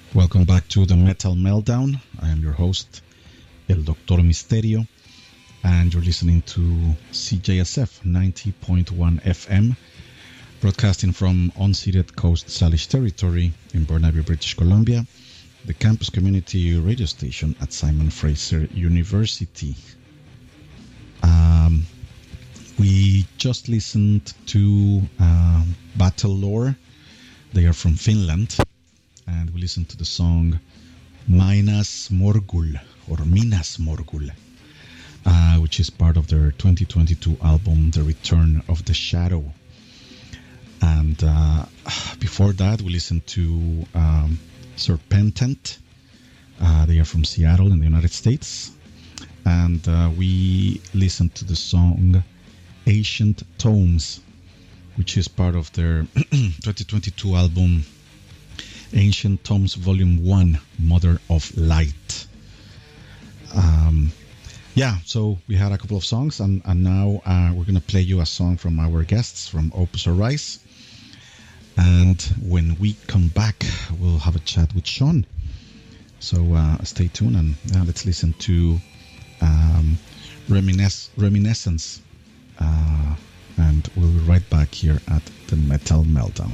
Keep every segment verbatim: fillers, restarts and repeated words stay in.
Welcome back to the Metal Meltdown. I am your host, El Doctor Misterio, and you're listening to C J S F ninety point one F M, broadcasting from unceded Coast Salish territory in Burnaby, British Columbia, the campus community radio station at Simon Fraser University. Um, we just listened to uh, Battle Lore. They are from Finland. And we listened to the song Minas Morgul, or Minas Morgul, uh, which is part of their twenty twenty-two album, The Return of the Shadow. And uh, before that, we listened to um, Serpentant. Uh, they are from Seattle in the United States. And uh, we listened to the song Ancient Tomes, which is part of their twenty twenty-two album, Ancient Tomes Volume one, Mother of Light. Um, yeah, so we had a couple of songs, and, and now uh, we're going to play you a song from our guests from Opus Arise. And when we come back, we'll have a chat with Sean. So uh, stay tuned, and uh, let's listen to um, Reminisce, Reminiscence. Uh, and we'll be right back here at the Metal Meltdown.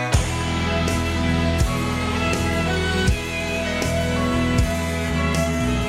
Thank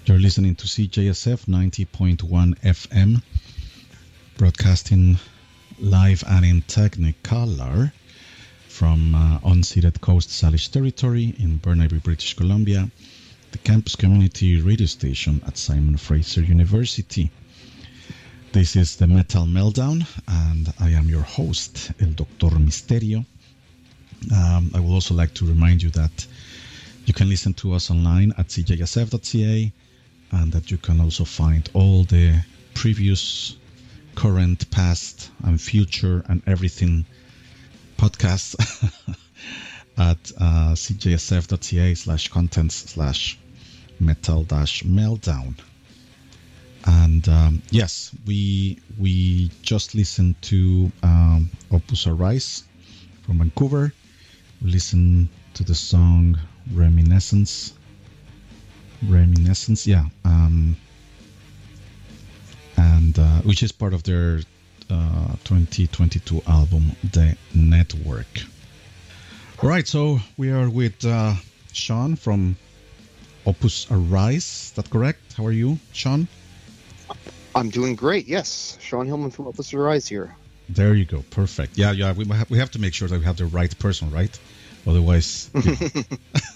You're listening to C J S F ninety point one F M, broadcasting live and in Technicolor from uh, unceded Coast Salish territory in Burnaby, British Columbia, the campus community radio station at Simon Fraser University. This is the Metal Meltdown, and I am your host, El Doctor Misterio. Um, I would also like to remind you that you can listen to us online at c j s f dot c a, and that you can also find all the previous, current, past, and future, and everything podcasts at uh, c j s f dot c a slash contents slash metal dash meltdown. And um, yes, we we just listened to um, Opus Arise from Vancouver. We listened to the song Reminiscence. Reminiscence, yeah. Um, and uh, which is part of their uh, twenty twenty-two album, The Network. All right, so we are with uh, Sean from Opus Arise. Is that correct? How are you, Sean? I'm doing great, yes. Sean Hillman from Opus Arise here. There you go. Perfect. Yeah, yeah. We have, we have to make sure that we have the right person, right? Otherwise, you know,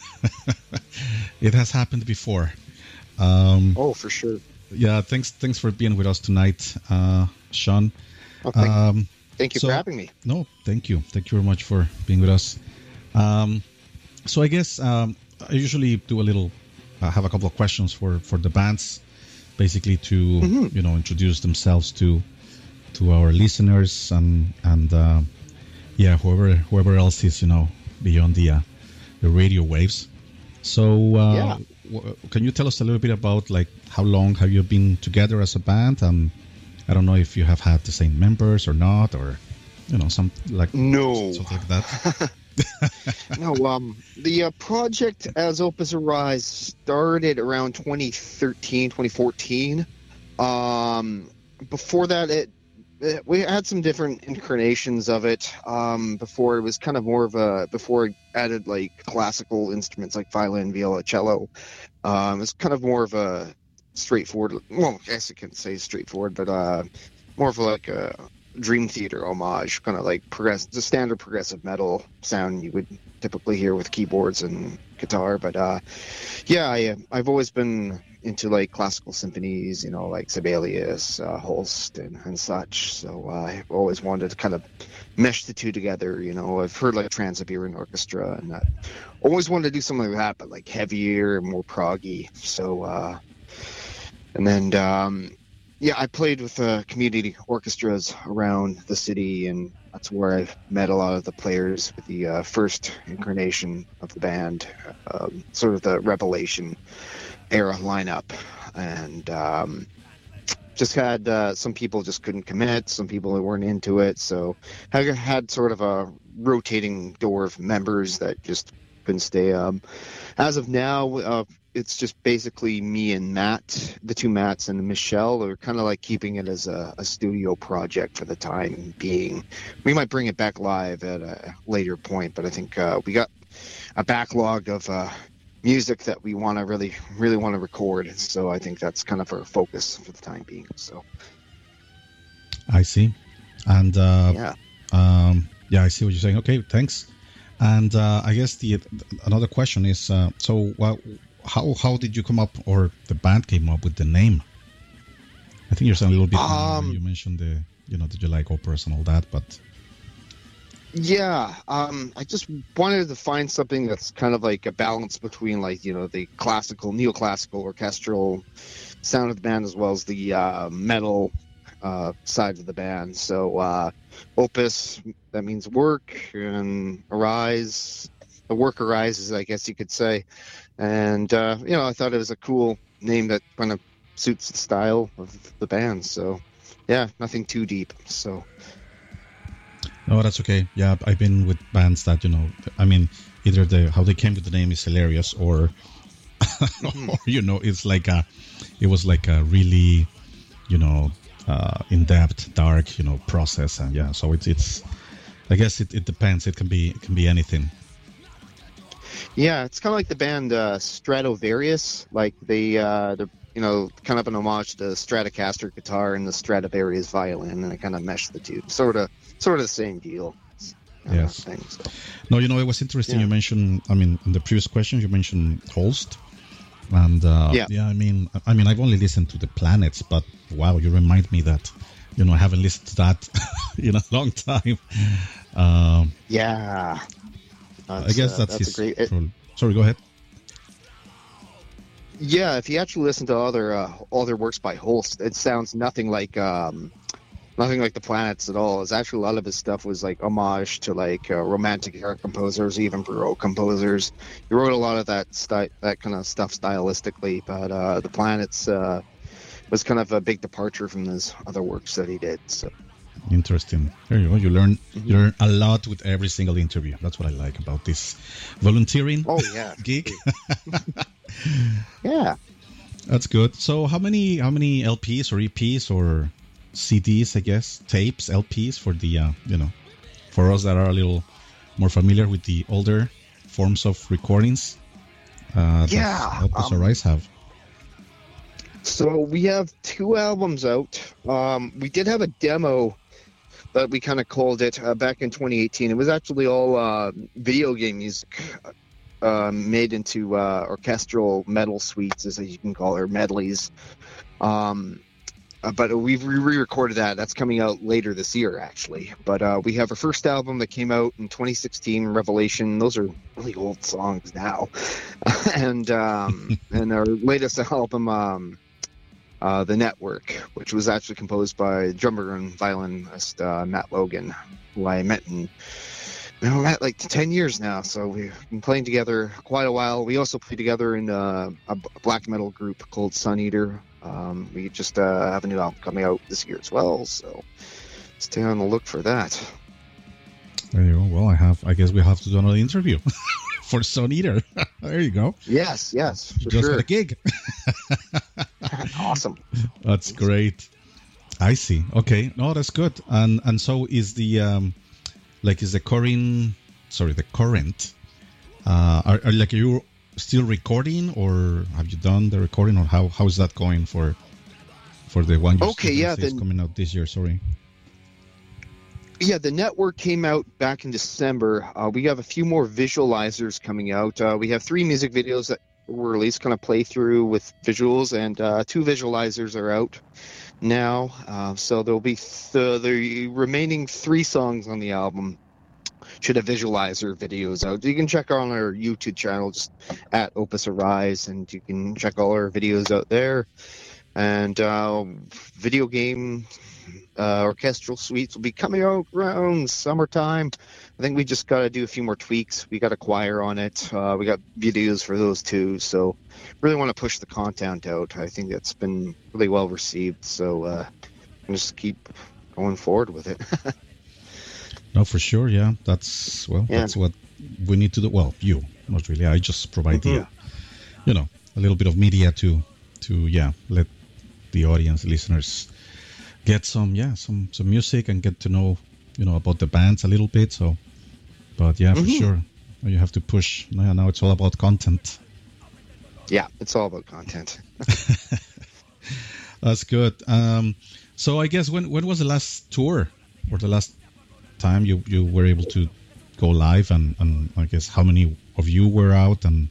it has happened before. Um, oh, for sure. Yeah, thanks Thanks for being with us tonight, uh, Sean. Oh, thank, um, thank you so, for having me. No, thank you. Thank you very much for being with us. Um, so I guess um, I usually do a little, uh, have a couple of questions for, for the bands, basically to, mm-hmm. you know, introduce themselves to to our listeners and, and uh, yeah, whoever whoever else is, you know, beyond the uh, the radio waves. So uh, yeah. w- can you tell us a little bit about, like, how long have you been together as a band? And I don't know if you have had the same members or not, or, you know, some like no something like that. no, um, the uh, project as Opus Arise started around twenty thirteen, twenty fourteen. Um, before that, it, it we had some different incarnations of it. Um, before it was kind of more of a before it added like classical instruments like violin, viola, cello. Um, it's kind of more of a straightforward. Well, I guess you can say straightforward, but uh, more of like a Dream Theater homage, kind of like progress, the standard progressive metal sound you would typically hear with keyboards and guitar. But uh, yeah, I, I've always been into like classical symphonies, you know, like Sibelius, uh, Holst, and, and such. So uh, I've always wanted to kind of mesh the two together. You know, I've heard like Trans-Siberian Orchestra, and I always wanted to do something like that, but like heavier and more proggy. So, uh, and then. Um, Yeah, I played with uh, community orchestras around the city, and that's where I've met a lot of the players with the uh, first incarnation of the band, um, sort of the Revelation era lineup. And um, just had uh, some people just couldn't commit, some people that weren't into it. So I had sort of a rotating door of members that just couldn't stay. Um, as of now, uh, it's just basically me and Matt, the two Matts and Michelle are kind of like keeping it as a, a studio project for the time being. We might bring it back live at a later point, but I think uh, we got a backlog of uh, music that we want to really, really want to record. So I think that's kind of our focus for the time being. So I see. And uh, yeah, um, yeah, I see what you're saying. Okay, thanks. And uh, I guess the another question is, uh, so what? How how did you come up, or the band came up with the name? I think you're saying a little bit. Um, you mentioned the, you know, did you like operas and all that, but yeah, um, I just wanted to find something that's kind of like a balance between, like, you know, the classical, neoclassical, orchestral sound of the band as well as the uh, metal uh, side of the band. So uh, Opus, that means work, and Arise, the work arises, I guess you could say. And, uh, you know, I thought it was a cool name that kind of suits the style of the band. So, yeah, nothing too deep. So, no, that's okay. Yeah, I've been with bands that, you know, I mean, either the how they came with the name is hilarious, or, mm-hmm. or you know, it's like a, it was like a really, you know, uh, in-depth, dark, you know, process, and yeah. So it's it's, I guess it, it depends. It can be it can be anything. Yeah, it's kind of like the band uh, Stratovarius. Like they, uh, they're you know, kind of an homage to the Stratocaster guitar and the Stradivarius violin, and they kind of mesh the two. Sort of, sort of the same deal. Yes. Thing, so. No, you know, it was interesting. Yeah. You mentioned, I mean, in the previous question, you mentioned Holst. And uh, yeah. yeah, I mean, I mean, I've only listened to the Planets, but wow, you remind me that, you know, I haven't listened to that in a long time. Um, yeah, I guess uh, that's, that's his. a great. It, sorry, go ahead. Yeah, if you actually listen to other uh, other works by Holst, it sounds nothing like um, nothing like the Planets at all. It's actually a lot of his stuff was like homage to like uh, romantic era composers, even Baroque composers. He wrote a lot of that sty- that kind of stuff stylistically, but uh, the Planets uh, was kind of a big departure from his other works that he did. So interesting. There you go. You learn mm-hmm. you learn a lot with every single interview. That's what I like about this volunteering. Oh yeah, gig. Yeah, that's good. So how many how many L Ps or E Ps or C Ds, I guess, tapes, L Ps for the uh, you know, for us that are a little more familiar with the older forms of recordings? Uh, yeah, Opus um, Arise have. So we have two albums out. Um, we did have a demo that we kind of called it uh, back in twenty eighteen. It was actually all uh, video game music. Uh, made into uh, orchestral metal suites, as you can call it, or medleys. Um, uh, but we've re-recorded that. That's coming out later this year, actually. But uh, we have our first album that came out in twenty sixteen, Revelation. Those are really old songs now. and um, and our latest album, um, uh, The Network, which was actually composed by drummer and violinist uh, Matt Logan, who I met in You know, we're at like ten years now, so we've been playing together quite a while. We also play together in uh, a black metal group called Sun Eater. Um, we just uh, have a new album coming out this year as well, so stay on the look for that. There you go. Well, I have. I guess we have to do another interview for Sun Eater. There you go. Yes, yes, for just sure. got a gig. Awesome. That's great. I see. Okay, no, that's good. And and so is the. Um, Like is the current, sorry, the current, uh, are, are like you still recording, or have you done the recording, or how, how is that going for for the one you okay, yeah, the, coming out this year? Sorry. Yeah, the Network came out back in December. Uh, we have a few more visualizers coming out. Uh, we have three music videos that were released, kind of playthrough with visuals, and uh, two visualizers are out now. Uh, so there'll be th- the remaining three songs on the album should have visualizer videos out. You can check on our YouTube channel, just at Opus Arise, and you can check all our videos out there. And uh, video game uh, orchestral suites will be coming out around summertime. I think we just got to do a few more tweaks. We got a choir on it. Uh, we got videos for those too. So really want to push the content out. I think that's been really well received. So uh, just keep going forward with it. No, for sure. Yeah, that's well. Yeah. That's what we need to do. Well, you not really. I just provide mm-hmm. the, uh, you know, a little bit of media to, to yeah, let the audience, listeners, get some yeah, some some music and get to know, you know, about the bands a little bit. So, but yeah, for mm-hmm. sure, you have to push. Now, now it's all about content. Yeah, it's all about content. That's good. Um, so I guess when when was the last tour or the last time you, you were able to go live, and, and I guess how many of you were out? And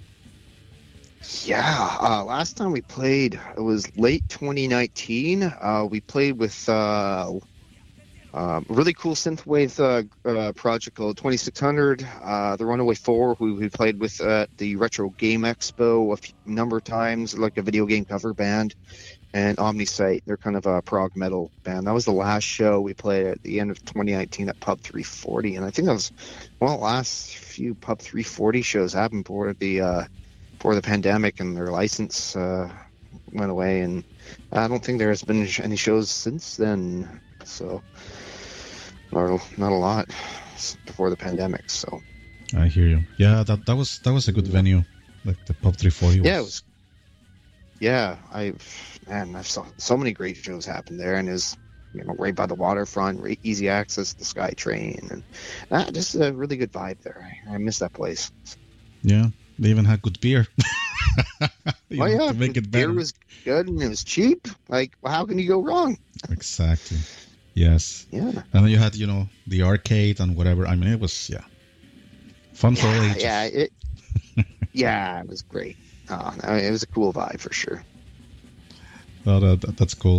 yeah, uh, last time we played, it was late twenty nineteen. Uh, we played with uh, uh, a really cool synthwave uh, uh, project called twenty-six hundred. Uh, the Runaway Four, who we played with at the Retro Game Expo a few, number of times, like a video game cover band. And Omnisite, they're kind of a prog metal band. That was the last show we played at the end of twenty nineteen at Pub three forty, and I think that was one of the last few Pub three forty shows happened before the uh, before the pandemic and their license uh, went away. And I don't think there has been any shows since then. So, or not a lot before the pandemic. So, I hear you. Yeah, that that was that was a good venue, like the Pub three forty. Was. Yeah, it was. Yeah, I. Man, I've saw so many great shows happen there, and is you know right by the waterfront, right, easy access to the SkyTrain, and uh, just a really good vibe there. I, I miss that place. Yeah, they even had good beer. You Oh know, yeah, to make the it beer better. was good and it was cheap. Like, how can you go wrong? Exactly. Yes. Yeah, And then you had, you know, the arcade and whatever. I mean, it was, yeah, fun for all yeah, yeah. ages. It, yeah, it was great. Oh, I mean, it was a cool vibe for sure. Oh, that, that- that's cool.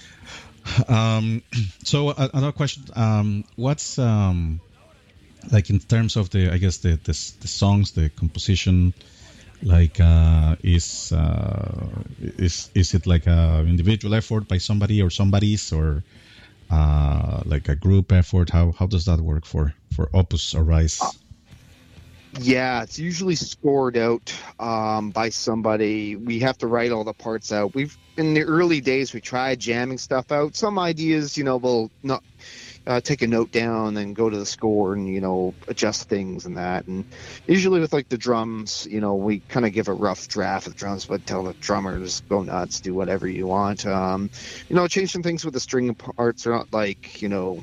Um, so uh, another question: um, What's um, like in terms of the, I guess the the, s- the songs, the composition, like uh, is uh, is is it like a individual effort by somebody or somebody's, or uh, like a group effort? How how does that work for for Opus Arise? Yeah, it's usually scored out um, by somebody. We have to write all the parts out. We've in the early days we tried jamming stuff out. Some ideas, you know, we'll not uh, take a note down and go to the score and you know adjust things and that. And usually with like the drums, you know, we kind of give a rough draft of drums, but tell the drummers go nuts, do whatever you want. Um, you know, change some things with the string parts. Are not like you know,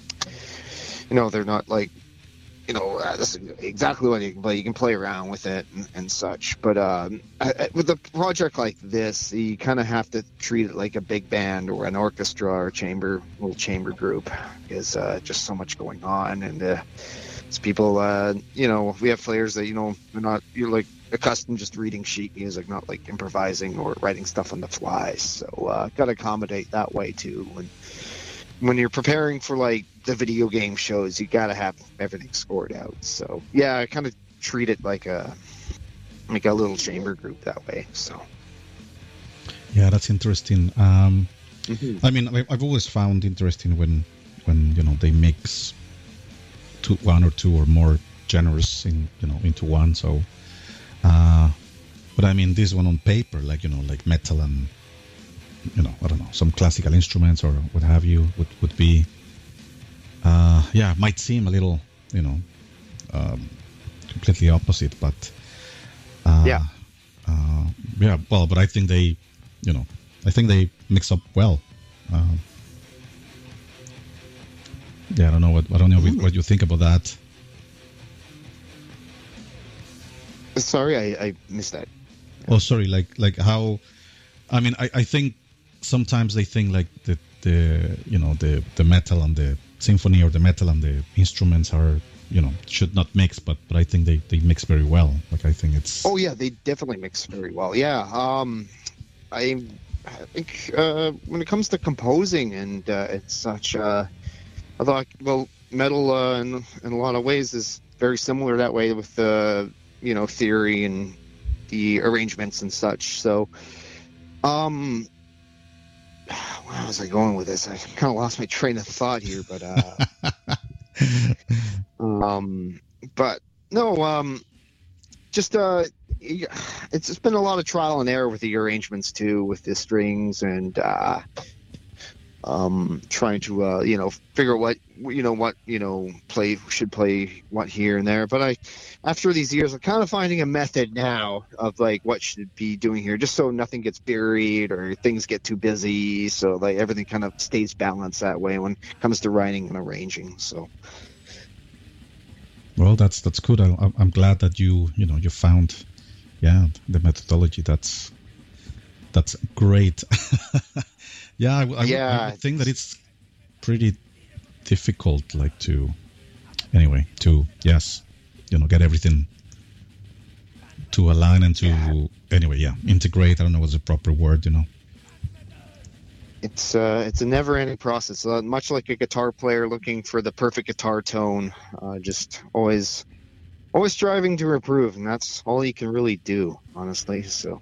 you know, they're not like you know, uh, that's exactly what you can play. You can play around with it and, and such. But um, I, I, with a project like this, you kind of have to treat it like a big band or an orchestra or chamber, little chamber group. Because uh, just so much going on, and uh, it's people. Uh, you know, we have players that you know they're not. You're like accustomed just reading sheet music, not like improvising or writing stuff on the fly. So uh, got to accommodate that way too. And when you're preparing for like the video game shows, you got to have everything scored out. So yeah, I kind of treat it like a like a little chamber group that way. So Yeah, that's interesting. Um, Mhm. I mean, I, I've always found interesting when when you know they mix two, one or two or more genres in you know into one. So, uh, but I mean, this one on paper, like you know, like metal and you know, I don't know, some classical instruments or what have you would would be, uh, yeah, might seem a little, you know, um, completely opposite, but uh, Yeah. uh, yeah, well, but I think they, you know, I think they mix up well. Um, yeah, I don't know what I don't know Mhm. what you think about that. Sorry, I, I missed that. Oh, sorry, like like how? I mean, I, I think sometimes they think like the the you know the the metal and the symphony or the metal and the instruments are you know should not mix, but but I think they they mix very well. Like I think it's Oh yeah, they definitely mix very well. Yeah. Um, I I think uh, when it comes to composing and uh, it's such, uh, I thought well, metal uh, in in a lot of ways is very similar that way with the you know theory and the arrangements and such. So, um, where was I going with this? I kind of lost my train of thought here, but uh, um, but no, um, just uh, it's just been a lot of trial and error with the arrangements too, with the strings and uh, um, trying to uh, you know figure out what you know what you know play should play what here and there. But I, after these years, I'm kind of finding a method now of like what should be doing here, just so nothing gets buried or things get too busy. So like everything kind of stays balanced that way when it comes to writing and arranging. So well, that's that's good. I, I'm I'm glad that you you know you found yeah the methodology. That's that's great. Yeah, I, w- I would, I yeah, would think that it's pretty difficult, like to anyway to yes, you know, get everything to align and to yeah. anyway, yeah, integrate. I don't know what's the proper word, you know. It's uh, it's a never-ending process. Uh, much like a guitar player looking for the perfect guitar tone, uh, just always, always striving to improve, and that's all you can really do, honestly. So,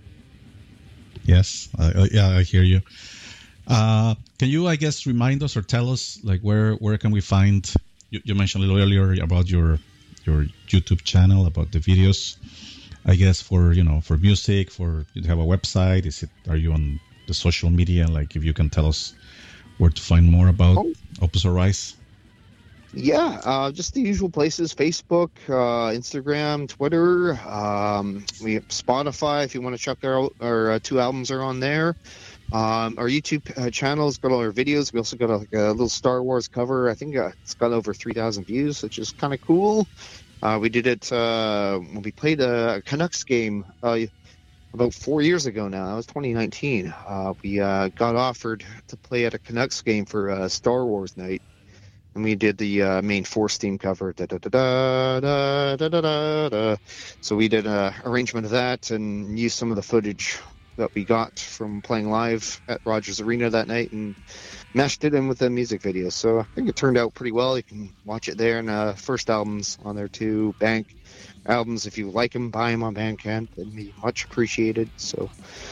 Yes, I, I, yeah, I hear you. Uh, can you, I guess, remind us or tell us like where where can we find? You, you mentioned a little earlier about your your YouTube channel, about the videos. I guess for you know for music, for you have a website. Is it? Are you on the social media? Like if you can tell us where to find more about oh, Opus Arise. yeah, uh, just the usual places: Facebook, uh, Instagram, Twitter. Um, we have Spotify. If you want to check out our uh, two albums are on there. Um, our YouTube uh, channel's got all our videos. We also got a, like a little Star Wars cover. I think uh, it's got over three thousand views, which is kind of cool. Uh, we did it uh, when we played a Canucks game uh, about four years ago now. That was twenty nineteen. Uh, we uh, got offered to play at a Canucks game for uh, Star Wars night, and we did the uh, main Force theme cover. Da, da, da, da, da, da, da, da, da. So we did an arrangement of that and used some of the footage that we got from playing live at Rogers Arena that night and meshed it in with the music video. So I think it turned out pretty well. You can watch it there, and uh, first album's on there too. Bank albums, if you like them, buy them on Bandcamp. That'd be much appreciated. So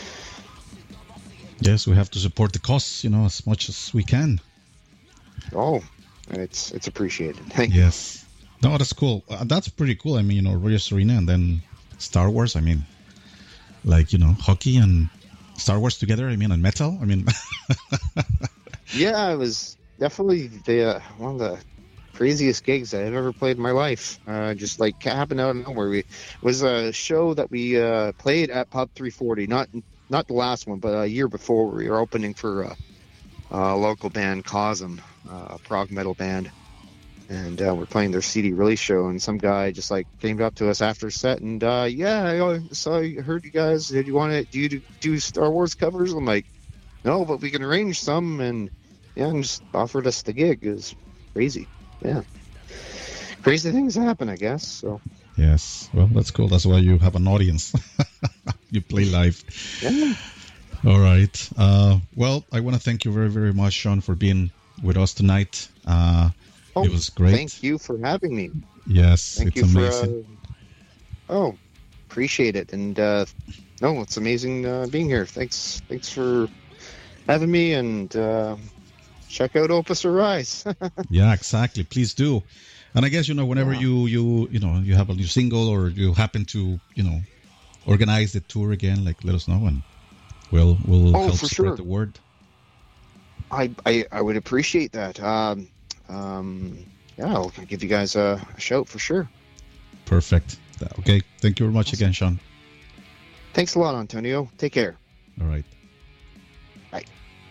yes, we have to support the cause, you know, as much as we can. Oh, it's it's appreciated. Thank you. Yes. No, that's cool. Uh, that's pretty cool. I mean, you know, Rogers Arena and then Star Wars. I mean, like, you know, hockey and Star Wars together. I mean, and metal. I mean. Yeah, it was definitely the uh, one of the craziest gigs I've ever played in my life. Uh, just like happened out of nowhere. We it was a show that we uh, played at Pub three forty. Not not the last one, but a year before. We were opening for uh, a local band, Cosm, uh, a prog metal band, and uh, we're playing their C D release show. And some guy just like came up to us after set and uh, yeah, I saw you, heard you guys. Did you want to do you do, do Star Wars covers? I'm like, no, but we can arrange some. And yeah, and just offered us the gig. It was crazy. Yeah. Crazy things happen, I guess. So. Yes. Well, that's cool. That's why you have an audience. You play live. Yeah. All right. Uh, well, I want to thank you very, very much, Sean, for being with us tonight. Uh, oh, it was great. Thank you for having me. Yes, thank it's you amazing. For, uh, oh, appreciate it. And uh, no, it's amazing uh, being here. Thanks. Thanks for having me, and uh, check out Opus Arise. Yeah, exactly. Please do. And I guess, you know, whenever yeah. you, you, you know, you have a new single or you happen to, you know, organize the tour again, like let us know and we'll, we'll oh, help for spread sure. the word. I, I, I would appreciate that. Um, um, yeah, I'll give you guys a, a shout for sure. Perfect. Okay. Thank you very much awesome. again, Sean. Thanks a lot, Antonio. Take care. All right. Bye.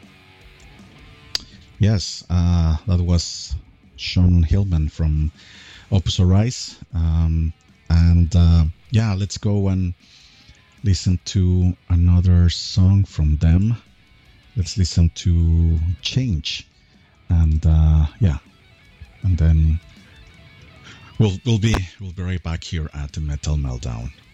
Yes, uh, that was Sean Hillman from Opus Arise. Um, and uh, yeah, let's go and listen to another song from them. Let's listen to Change. And uh, yeah, and then we'll we'll be we'll be right back here at the Metal Meltdown.